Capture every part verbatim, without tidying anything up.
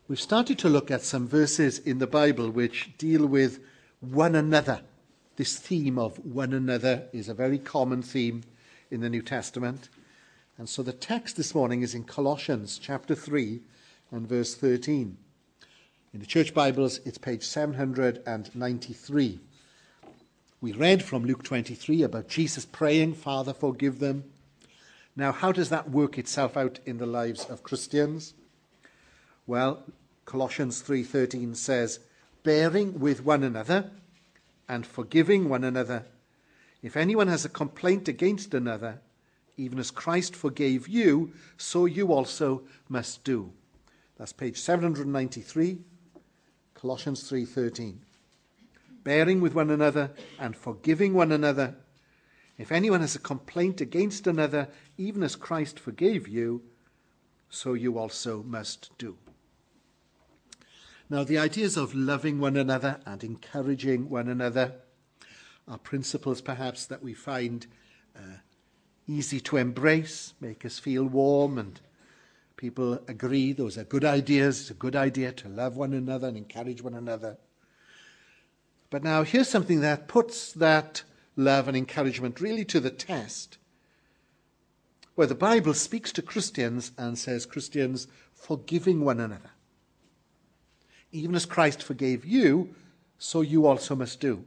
We've started to look at some verses in the Bible which deal with one another. This theme of one another is a very common theme in the New Testament. And so the text this morning is in Colossians chapter three and verse thirteen. In the Church Bibles, it's page seven hundred ninety-three. We read from Luke twenty-three about Jesus praying, "Father, forgive them." Now, how does that work itself out in the lives of Christians? Well, Colossians three thirteen says, "Bearing with one another and forgiving one another. If anyone has a complaint against another, even as Christ forgave you, so you also must do." That's page seven hundred ninety-three, Colossians three thirteen. Bearing with one another and forgiving one another. If anyone has a complaint against another, even as Christ forgave you, so you also must do. Now, the ideas of loving one another and encouraging one another are principles perhaps that we find uh, easy to embrace, make us feel warm, and people agree those are good ideas. It's a good idea to love one another and encourage one another. But now here's something that puts that love and encouragement really to the test, where the Bible speaks to Christians and says, Christians, forgiving one another. Even as Christ forgave you, so you also must do.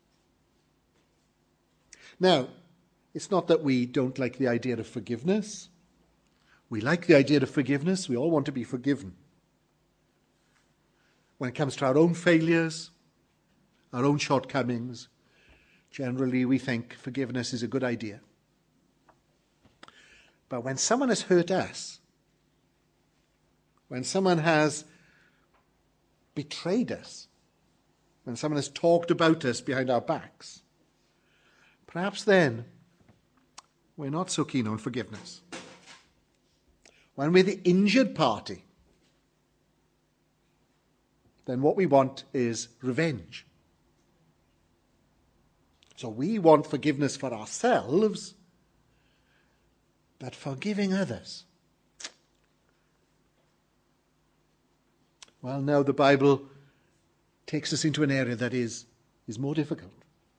Now, it's not that we don't like the idea of forgiveness. We like the idea of forgiveness. We all want to be forgiven. When it comes to our own failures, our own shortcomings, generally we think forgiveness is a good idea. But when someone has hurt us, when someone has betrayed us, when someone has talked about us behind our backs, perhaps then we're not so keen on forgiveness. When we're the injured party, then what we want is revenge. So we want forgiveness for ourselves, but forgiving others. Well, now the Bible takes us into an area that is, is more difficult.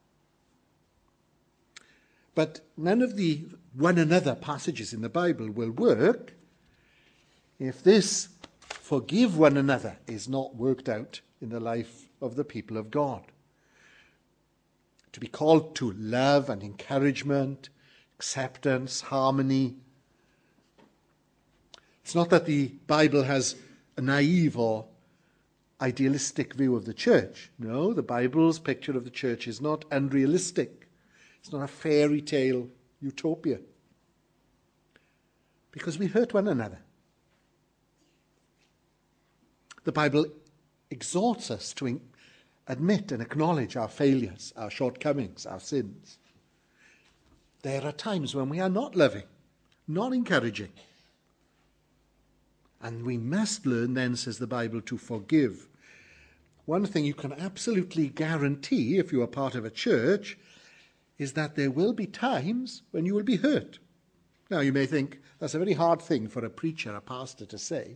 But none of the one another passages in the Bible will work if this forgive one another is not worked out in the life of the people of God. To be called to love and encouragement, acceptance, harmony. It's not that the Bible has a naive or idealistic view of the church. No, the Bible's picture of the church is not unrealistic. It's not a fairy tale utopia. Because we hurt one another. The Bible exhorts us to admit and acknowledge our failures, our shortcomings, our sins. There are times when we are not loving, not encouraging. And we must learn then, says the Bible, to forgive. One thing you can absolutely guarantee if you are part of a church is that there will be times when you will be hurt. Now, you may think that's a very hard thing for a preacher, a pastor to say.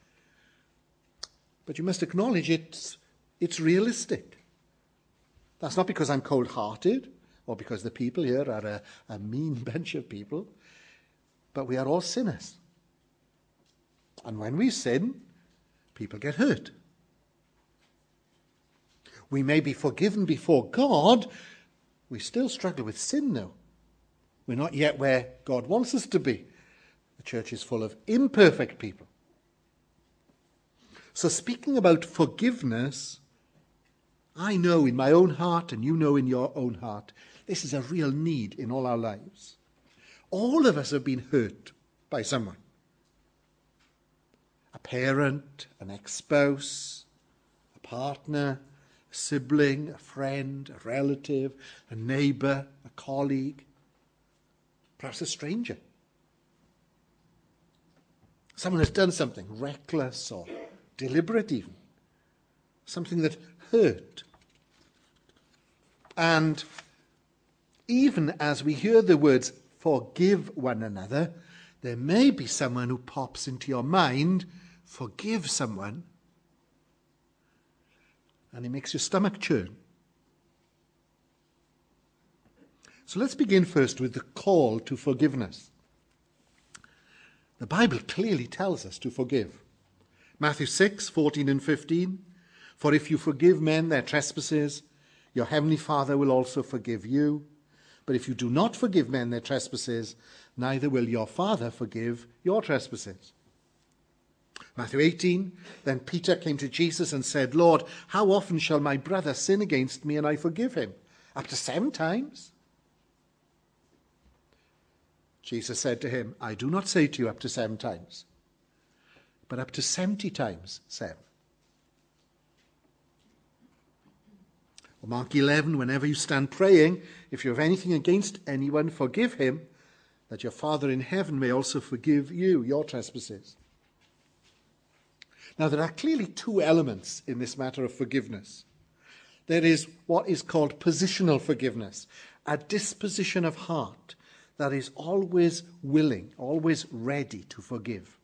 But you must acknowledge it's, it's realistic. That's not because I'm cold-hearted or because the people here are a, a mean bunch of people, but we are all sinners. And when we sin, people get hurt. We may be forgiven before God. We still struggle with sin now. We're not yet where God wants us to be. The church is full of imperfect people. So speaking about forgiveness, I know in my own heart, and you know in your own heart, this is a real need in all our lives. All of us have been hurt by someone. A parent, an ex-spouse, a partner, a sibling, a friend, a relative, a neighbour, a colleague, perhaps a stranger. Someone has done something reckless or deliberate even, something that hurt. And even as we hear the words forgive one another, there may be someone who pops into your mind, forgive someone, and it makes your stomach churn. So let's begin first with the call to forgiveness. The Bible clearly tells us to forgive. Matthew six, fourteen and fifteen, "For if you forgive men their trespasses, your heavenly Father will also forgive you. But if you do not forgive men their trespasses, neither will your Father forgive your trespasses." Matthew eighteen, "Then Peter came to Jesus and said, 'Lord, how often shall my brother sin against me and I forgive him? Up to seven times?' Jesus said to him, 'I do not say to you up to seven times, but up to seventy times seven. Or Mark eleven, "Whenever you stand praying, if you have anything against anyone, forgive him, that your Father in heaven may also forgive you your trespasses." Now, there are clearly two elements in this matter of forgiveness. There is what is called positional forgiveness, a disposition of heart that is always willing, always ready to forgive.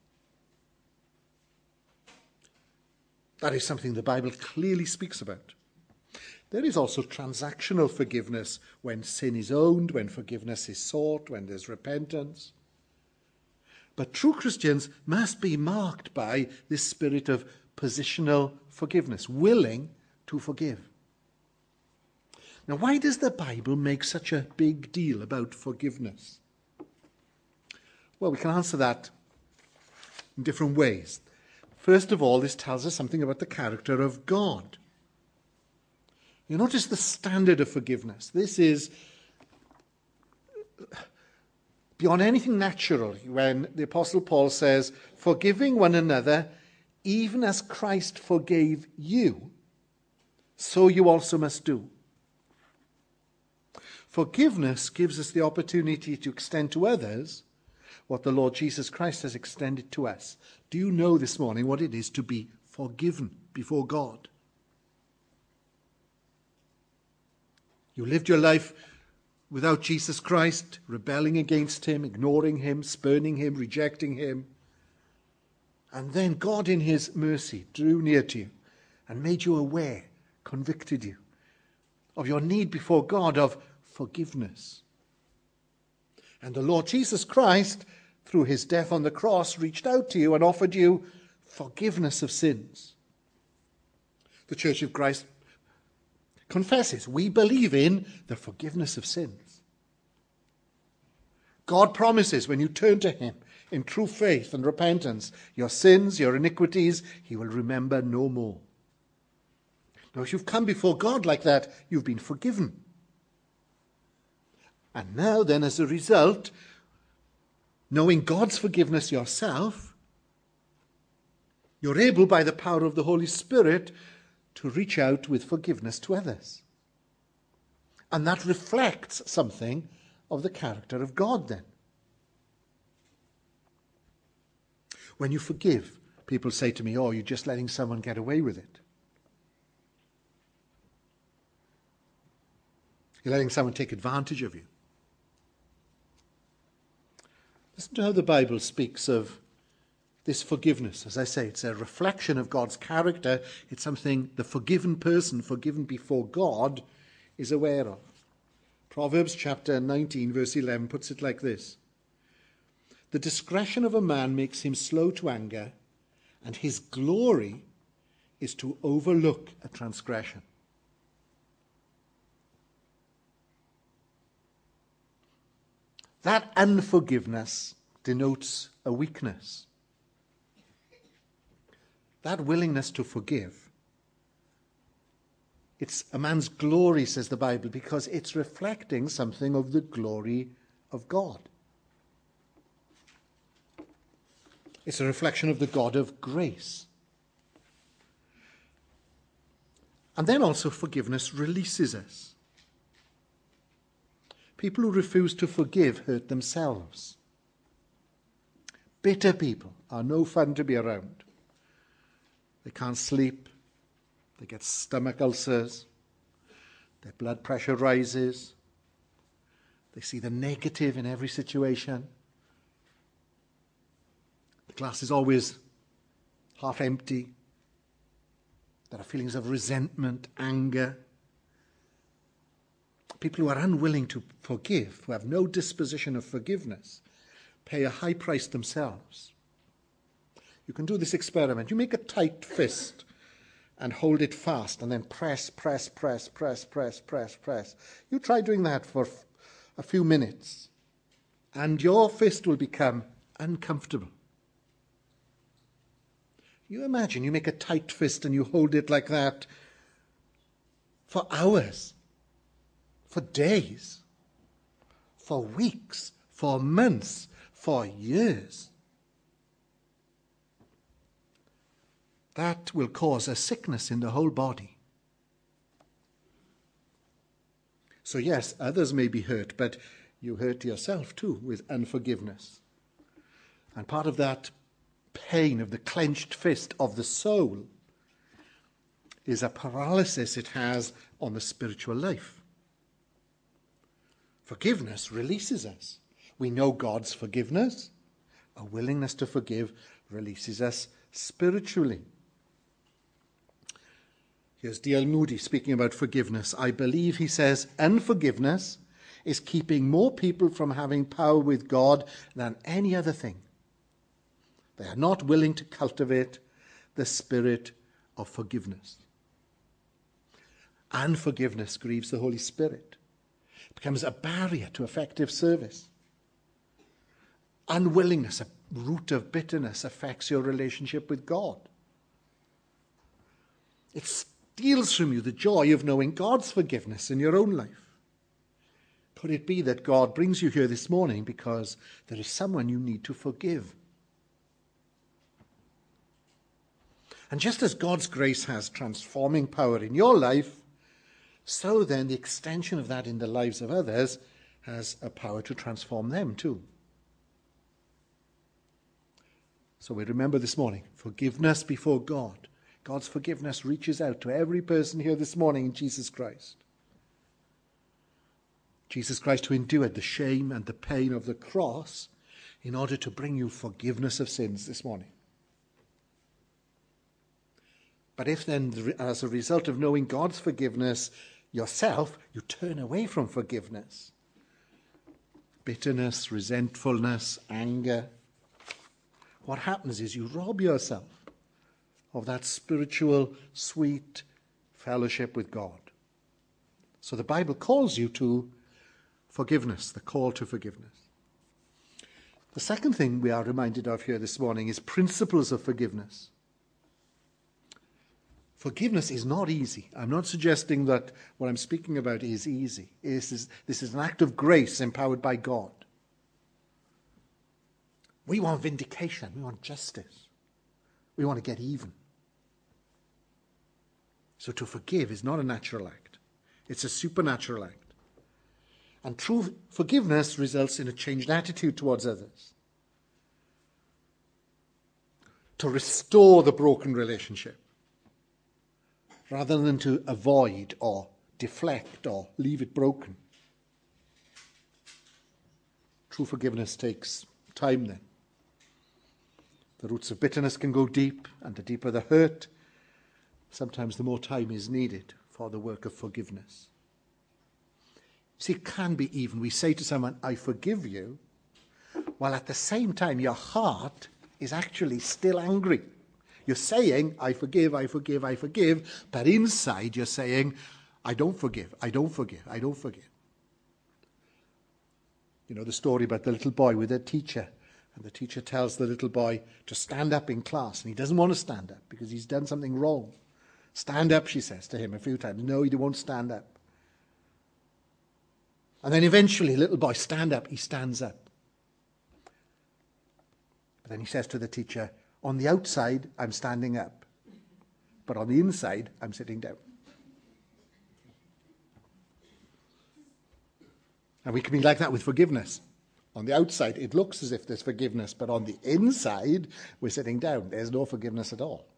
That is something the Bible clearly speaks about. There is also transactional forgiveness, when sin is owned, when forgiveness is sought, when there's repentance. But true Christians must be marked by this spirit of positional forgiveness, willing to forgive. Now, why does the Bible make such a big deal about forgiveness? Well, we can answer that in different ways. First of all, this tells us something about the character of God. You notice the standard of forgiveness. This is beyond anything natural when the Apostle Paul says, "Forgiving one another, even as Christ forgave you, so you also must do." Forgiveness gives us the opportunity to extend to others what the Lord Jesus Christ has extended to us. Do you know this morning what it is to be forgiven before God? You lived your life without Jesus Christ, rebelling against him, ignoring him, spurning him, rejecting him. And then God in his mercy drew near to you and made you aware, convicted you of your need before God of forgiveness. And the Lord Jesus Christ, through his death on the cross, reached out to you and offered you forgiveness of sins. The Church of Christ confesses, we believe in the forgiveness of sins. God promises, when you turn to him in true faith and repentance, your sins, your iniquities, he will remember no more. Now, if you've come before God like that, you've been forgiven. And now then, as a result, knowing God's forgiveness yourself, you're able, by the power of the Holy Spirit, to reach out with forgiveness to others. And that reflects something of the character of God then. When you forgive, people say to me, "Oh, you're just letting someone get away with it. You're letting someone take advantage of you." Listen to how the Bible speaks of this forgiveness. As I say, it's a reflection of God's character. It's something the forgiven person, forgiven before God, is aware of. Proverbs chapter nineteen, verse eleven puts it like this: "The discretion of a man makes him slow to anger, and his glory is to overlook a transgression." That unforgiveness denotes a weakness. That willingness to forgive, it's a man's glory, says the Bible, because it's reflecting something of the glory of God. It's a reflection of the God of grace. And then also forgiveness releases us. People who refuse to forgive hurt themselves. Bitter people are no fun to be around. They can't sleep. They get stomach ulcers. Their blood pressure rises. They see the negative in every situation. The glass is always half empty. There are feelings of resentment, anger. People who are unwilling to forgive, who have no disposition of forgiveness, pay a high price themselves. You can do this experiment. You make a tight fist and hold it fast and then press, press, press, press, press, press, press. You try doing that for a few minutes and your fist will become uncomfortable. You imagine you make a tight fist and you hold it like that for hours, for days, for weeks, for months, for years. That will cause a sickness in the whole body. So yes, others may be hurt, but you hurt yourself too with unforgiveness. And part of that pain of the clenched fist of the soul is a paralysis it has on the spiritual life. Forgiveness releases us. We know God's forgiveness. A willingness to forgive releases us spiritually. Here's D L Moody speaking about forgiveness. I believe, he says, unforgiveness is keeping more people from having power with God than any other thing. They are not willing to cultivate the spirit of forgiveness. Unforgiveness grieves the Holy Spirit. It becomes a barrier to effective service. Unwillingness, a root of bitterness, affects your relationship with God. It steals from you the joy of knowing God's forgiveness in your own life. Could it be that God brings you here this morning because there is someone you need to forgive? And just as God's grace has transforming power in your life, so then the extension of that in the lives of others has a power to transform them too. So we remember this morning, forgiveness before God. God's forgiveness reaches out to every person here this morning in Jesus Christ. Jesus Christ, who endured the shame and the pain of the cross in order to bring you forgiveness of sins this morning. But if then, as a result of knowing God's forgiveness yourself, you turn away from forgiveness, bitterness, resentfulness, anger, what happens is you rob yourself of that spiritual, sweet fellowship with God. So the Bible calls you to forgiveness, the call to forgiveness. The second thing we are reminded of here this morning is principles of forgiveness. Forgiveness is not easy. I'm not suggesting that what I'm speaking about is easy. This is, this is an act of grace empowered by God. We want vindication. We want justice. We want to get even. So to forgive is not a natural act. It's a supernatural act. And true forgiveness results in a changed attitude towards others. To restore the broken relationship, rather than to avoid or deflect or leave it broken. True forgiveness takes time then. The roots of bitterness can go deep, and the deeper the hurt, sometimes the more time is needed for the work of forgiveness. See, it can be even. We say to someone, I forgive you, while at the same time your heart is actually still angry. You're saying, I forgive, I forgive, I forgive, but inside you're saying, I don't forgive, I don't forgive, I don't forgive. You know the story about the little boy with a teacher, and the teacher tells the little boy to stand up in class, and he doesn't want to stand up because he's done something wrong. Stand up, she says to him a few times. No, he won't stand up. And then eventually, little boy, stand up, he stands up. But then he says to the teacher, on the outside, I'm standing up. But on the inside, I'm sitting down. And we can be like that with forgiveness. On the outside, it looks as if there's forgiveness, but on the inside, we're sitting down. There's no forgiveness at all.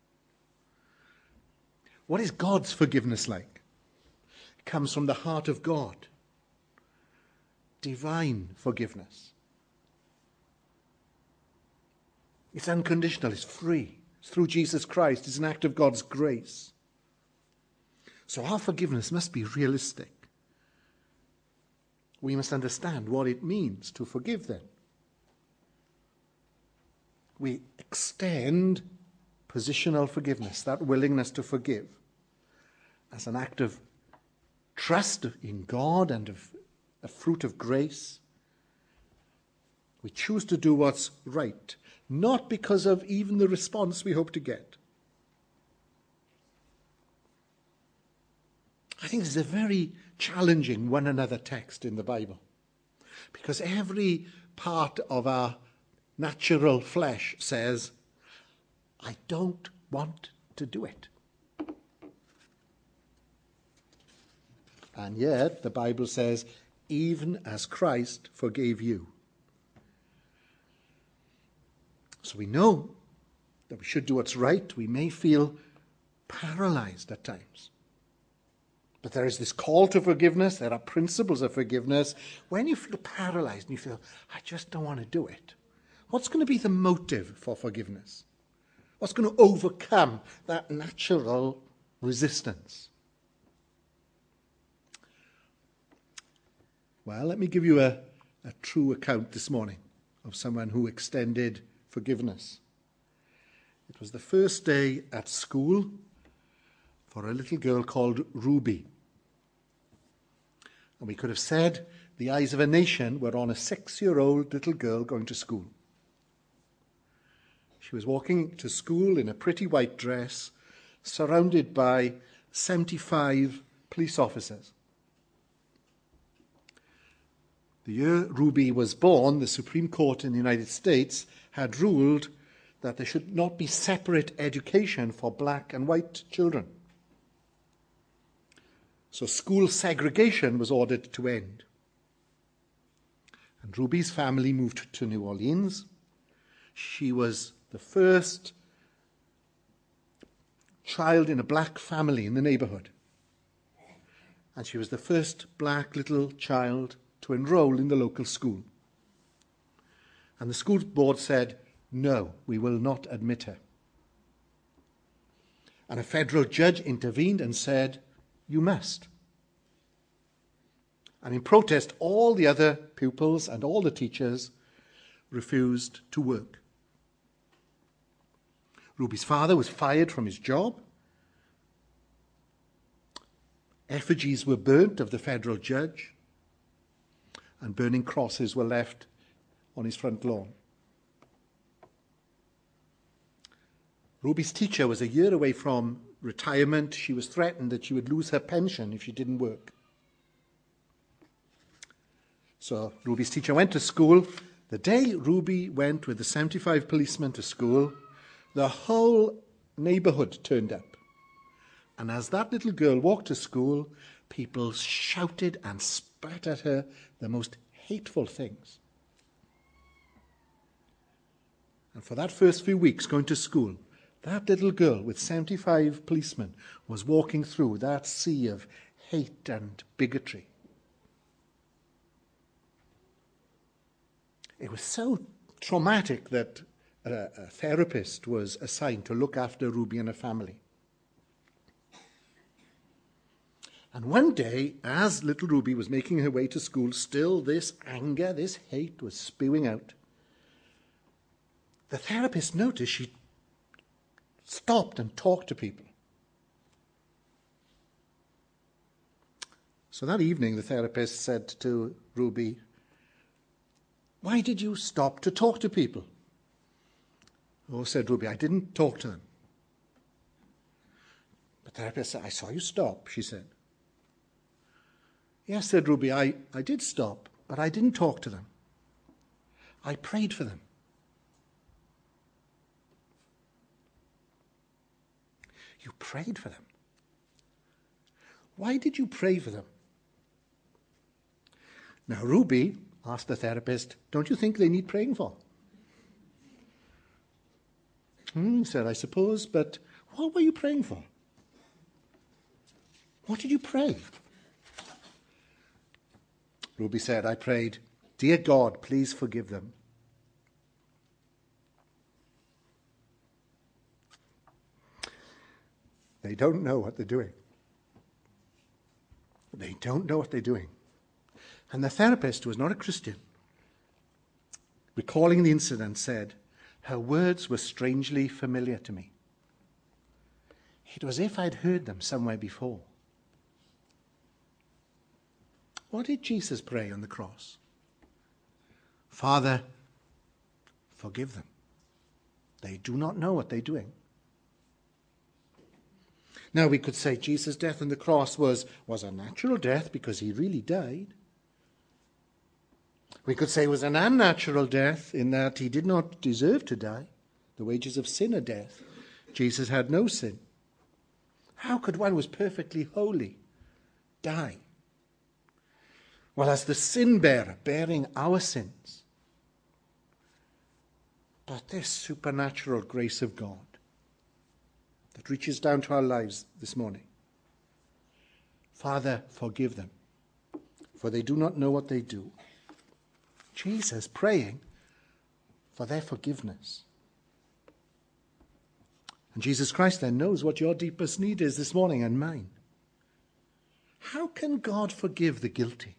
What is God's forgiveness like? It comes from the heart of God. Divine forgiveness. It's unconditional, it's free, through Jesus Christ. It's an act of God's grace. So our forgiveness must be realistic. We must understand what it means to forgive them. We extend positional forgiveness, that willingness to forgive, as an act of trust in God and of a fruit of grace. We choose to do what's right, not because of even the response we hope to get. I think this is a very challenging one another text in the Bible, because every part of our natural flesh says, I don't want to do it. And yet the Bible says, even as Christ forgave you. So we know that we should do what's right. We may feel paralyzed at times. But there is this call to forgiveness. There are principles of forgiveness. When you feel paralyzed and you feel, I just don't want to do it, what's going to be the motive for forgiveness? What's going to overcome that natural resistance? Well, let me give you a, a true account this morning of someone who extended forgiveness. It was the first day at school for a little girl called Ruby. And we could have said the eyes of a nation were on a six-year-old little girl going to school. She was walking to school in a pretty white dress, surrounded by seventy-five police officers. The year Ruby was born, the Supreme Court in the United States had ruled that there should not be separate education for black and white children. So school segregation was ordered to end. And Ruby's family moved to New Orleans. She was the first child in a black family in the neighborhood. And she was the first black little child to enroll in the local school. And the school board said, no, we will not admit her. And a federal judge intervened and said, you must. And in protest, all the other pupils and all the teachers refused to work. Ruby's father was fired from his job. Effigies were burnt of the federal judge, and burning crosses were left on his front lawn. Ruby's teacher was a year away from retirement. She was threatened that she would lose her pension if she didn't work. So Ruby's teacher went to school. The day Ruby went with the seventy-five policemen to school, the whole neighborhood turned up. And as that little girl walked to school, people shouted and spat at her the most hateful things. And for that first few weeks going to school, that little girl with seventy-five policemen was walking through that sea of hate and bigotry. It was so traumatic that a, a therapist was assigned to look after Ruby and her family. And one day, as little Ruby was making her way to school, still this anger, this hate was spewing out. The therapist noticed she stopped and talked to people. So that evening, the therapist said to Ruby, why did you stop to talk to people? Oh, said Ruby, I didn't talk to them. The therapist said, I saw you stop, she said. Yes, said Ruby, I, I did stop, but I didn't talk to them. I prayed for them. You prayed for them? Why did you pray for them? Now, Ruby asked the therapist, don't you think they need praying for? Hmm, he said, I suppose, but what were you praying for? What did you pray? Ruby said, I prayed, dear God, please forgive them. They don't know what they're doing. They don't know what they're doing. And the therapist, who was not a Christian, recalling the incident, said, her words were strangely familiar to me. It was as if I'd heard them somewhere before. What did Jesus pray on the cross? Father, forgive them. They do not know what they're doing. Now we could say Jesus' death on the cross was, was a natural death because he really died. We could say it was an unnatural death in that he did not deserve to die. The wages of sin are death. Jesus had no sin. How could one who was perfectly holy die? Well, as the sin bearer, bearing our sins. But this supernatural grace of God that reaches down to our lives this morning. Father, forgive them, for they do not know what they do. Jesus praying for their forgiveness. And Jesus Christ then knows what your deepest need is this morning and mine. How can God forgive the guilty?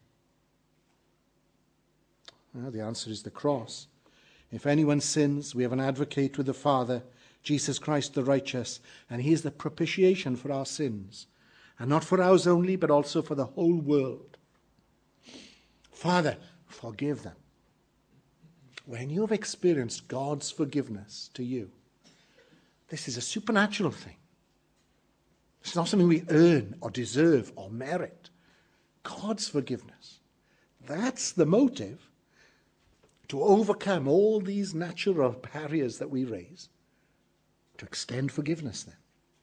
Well, the answer is the cross. If anyone sins, we have an advocate with the Father, Jesus Christ the righteous, and he is the propitiation for our sins, and not for ours only, but also for the whole world. Father, forgive them. When you have experienced God's forgiveness to you, this is a supernatural thing. It's not something we earn or deserve or merit. God's forgiveness. That's the motive to overcome all these natural barriers that we raise, to extend forgiveness then.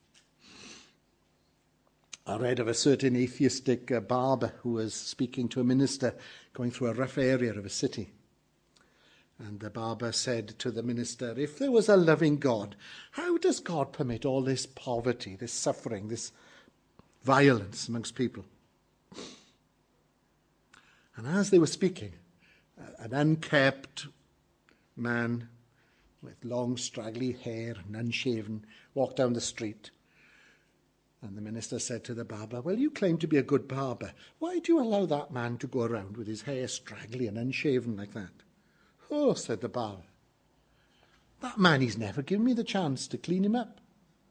I read of a certain atheistic uh, barber who was speaking to a minister going through a rough area of a city. And the barber said to the minister, if there was a loving God, how does God permit all this poverty, this suffering, this violence amongst people? And as they were speaking, an unkempt man with long straggly hair and unshaven walked down the street. And the minister said to the barber, well, you claim to be a good barber. Why do you allow that man to go around with his hair straggly and unshaven like that? Oh, said the barber, that man, he's never given me the chance to clean him up.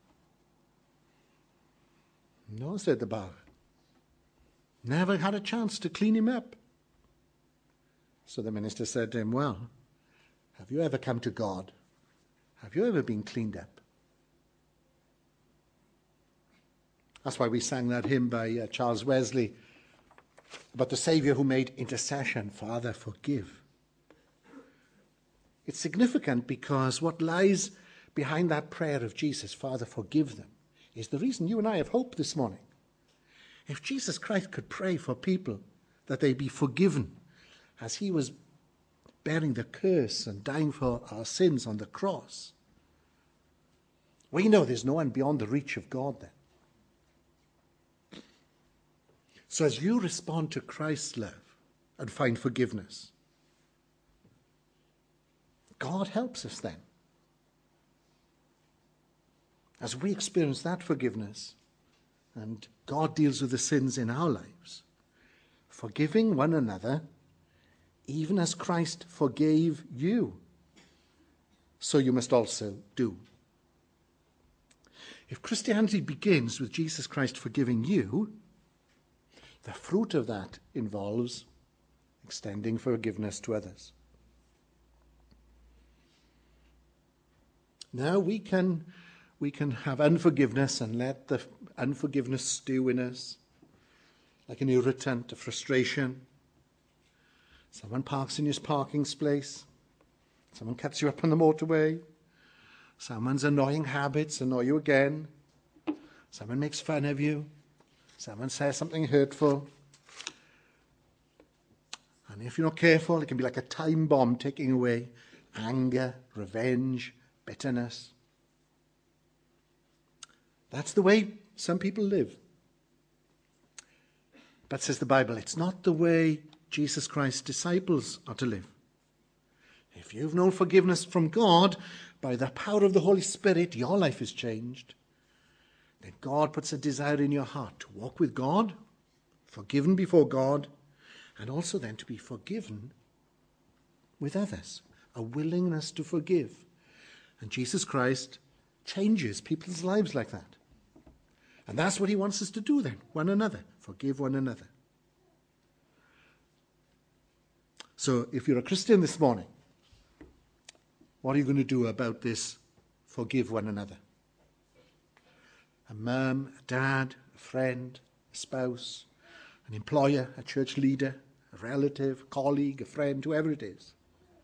No, said the barber, never had a chance to clean him up. So the minister said to him, well, have you ever come to God? Have you ever been cleaned up? That's why we sang that hymn by uh, Charles Wesley about the Saviour who made intercession, Father, forgive. It's significant because what lies behind that prayer of Jesus, Father, forgive them, is the reason you and I have hope this morning. If Jesus Christ could pray for people that they be forgiven as he was bearing the curse and dying for our sins on the cross, we know there's no one beyond the reach of God then. So as you respond to Christ's love and find forgiveness, God helps us then. As we experience that forgiveness and God deals with the sins in our lives, forgiving one another, even as Christ forgave you, so you must also do. If Christianity begins with Jesus Christ forgiving you, the fruit of that involves extending forgiveness to others. Now we can, we can have unforgiveness and let the unforgiveness stew in us like an irritant, a frustration. Someone parks in your parking space. Someone cuts you up on the motorway. Someone's annoying habits annoy you again. Someone makes fun of you. Someone says something hurtful. And if you're not careful, it can be like a time bomb taking away anger, revenge, bitterness. That's the way some people live. But says the Bible, it's not the way Jesus Christ's disciples are to live. If you've known forgiveness from God, by the power of the Holy Spirit, your life is changed. then God puts a desire in your heart to walk with God, forgiven before God, and also then to be forgiven with others, a willingness to forgive. And Jesus Christ changes people's lives like that. And that's what he wants us to do then, one another, forgive one another. So if you're a Christian this morning, what are you going to do about this forgive one another? A mum, a dad, a friend, a spouse, an employer, a church leader, a relative, a colleague, a friend, whoever it is.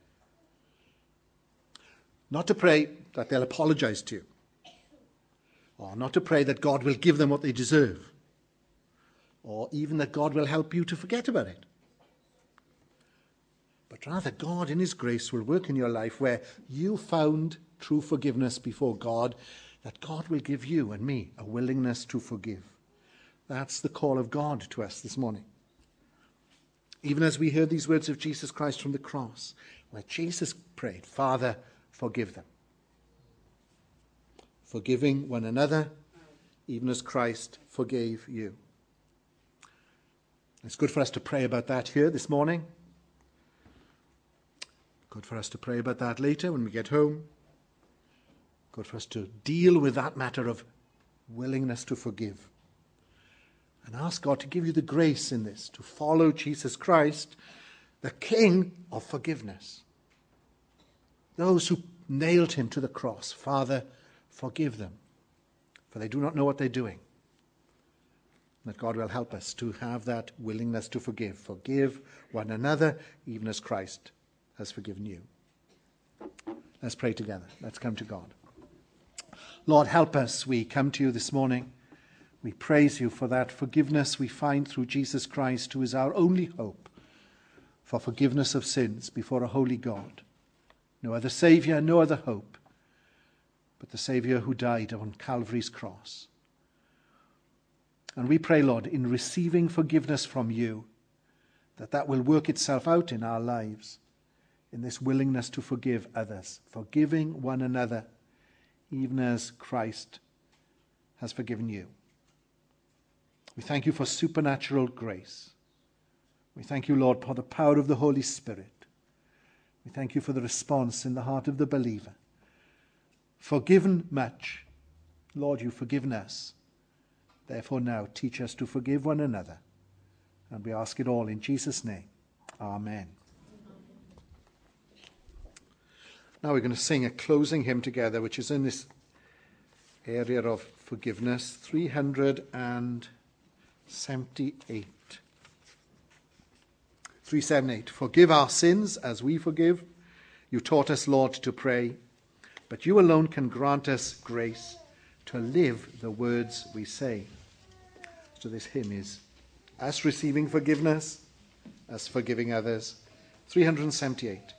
Not to pray that they'll apologize to you, or not to pray that God will give them what they deserve, or even that God will help you to forget about it. But rather, God in his grace will work in your life where you found true forgiveness before God, that God will give you and me a willingness to forgive. That's the call of God to us this morning. Even as we heard these words of Jesus Christ from the cross, where Jesus prayed, Father, forgive them. Forgiving one another, even as Christ forgave you. It's good for us to pray about that here this morning. Good for us to pray about that later when we get home. Good for us to deal with that matter of willingness to forgive. And ask God to give you the grace in this, to follow Jesus Christ, the King of forgiveness. Those who nailed him to the cross, Father, forgive them, for they do not know what they're doing. That God will help us to have that willingness to forgive. Forgive one another, even as Christ has forgiven you. Let's pray together. Let's come to God. Lord, help us. We come to you this morning. We praise you for that forgiveness we find through Jesus Christ, who is our only hope for forgiveness of sins before a holy God. No other Saviour, no other hope, but the Saviour who died on Calvary's cross. And we pray, Lord, in receiving forgiveness from you, that that will work itself out in our lives, in this willingness to forgive others, forgiving one another, even as Christ has forgiven you. We thank you for supernatural grace. We thank you, Lord, for the power of the Holy Spirit. We thank you for the response in the heart of the believer. Forgiven much, Lord, you've forgiven us. Therefore now teach us to forgive one another. And we ask it all in Jesus' name. Amen. Now we're going to sing a closing hymn together, which is in this area of forgiveness, three hundred seventy-eight. three seventy-eight. Forgive our sins as we forgive. You taught us, Lord, to pray, but you alone can grant us grace to live the words we say. So this hymn is us receiving forgiveness, us forgiving others. three hundred seventy-eight.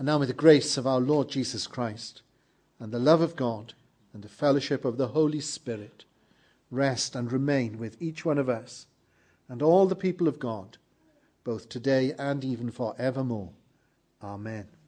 And now may the grace of our Lord Jesus Christ and the love of God and the fellowship of the Holy Spirit rest and remain with each one of us and all the people of God, both today and even forevermore. Amen.